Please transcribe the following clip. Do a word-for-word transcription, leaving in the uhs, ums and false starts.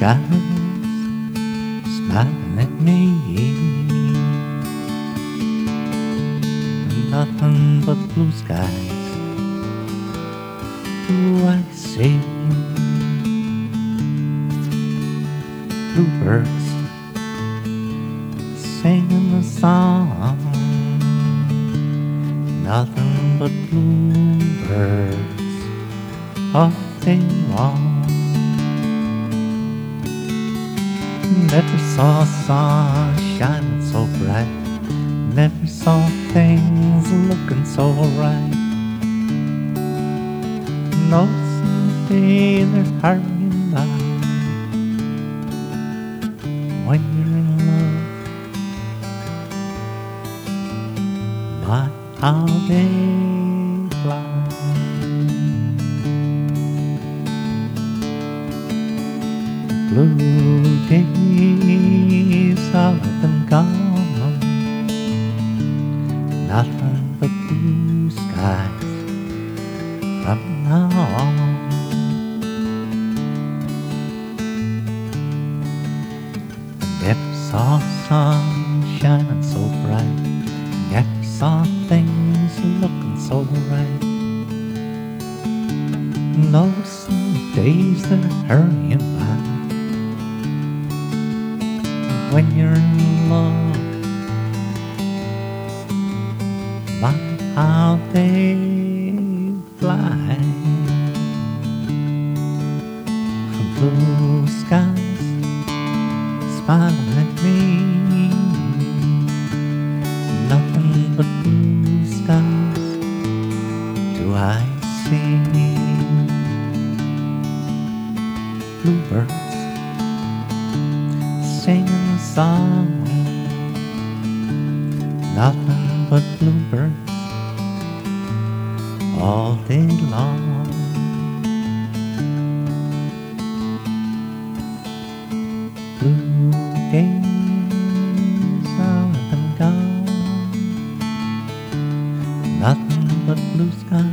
skies smiling at me. Nothing but blue skies do I see. Bluebirds singing a song. Nothing but bluebirds all day long. Never saw sun shining so bright. Never saw things looking so right. No someday they're hurrying by. When you're in love, my how they fly. Blue days are up and gone. Nothing but blue skies from now on. Never saw sun shining so bright. Never saw things looking so right. No, some days they're hurrying by. When you're in love, my how they fly. Blue skies smiling at me. Nothing but blue skies do I see. Bluebirds singing a song. Nothing but bluebirds all day long. Blue days are up and gone. Nothing but blue skies